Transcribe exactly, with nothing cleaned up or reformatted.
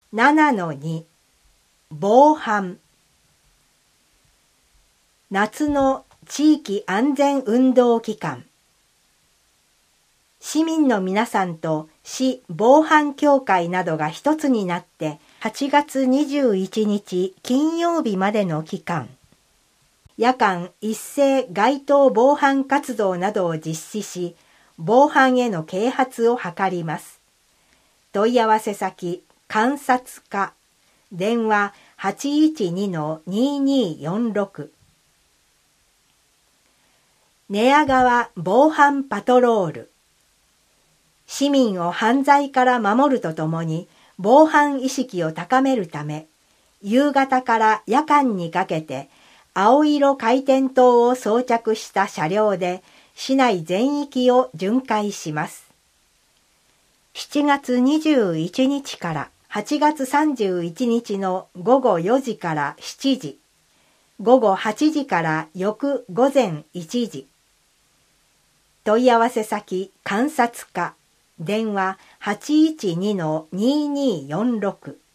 ななのに 防犯。夏の地域安全運動期間。市民の皆さんと市防犯協会などが一つになってはちがつにじゅういちにち金曜日までの期間、夜間一斉街頭防犯活動などを実施し、防犯への啓発を図ります。問い合わせ先、監察課、電話 はちいちにのににーよんろく。寝屋川防犯パトロール。市民を犯罪から守るとともに防犯意識を高めるため、夕方から夜間にかけて青色回転灯を装着した車両で市内全域を巡回します。しちがつにじゅういちにちからはちがつさんじゅういちにちのごごよじからしちじ、ごごはちじから翌午前いちじ。問い合わせ先、監察課、電話 はちいちにのににーよんろく。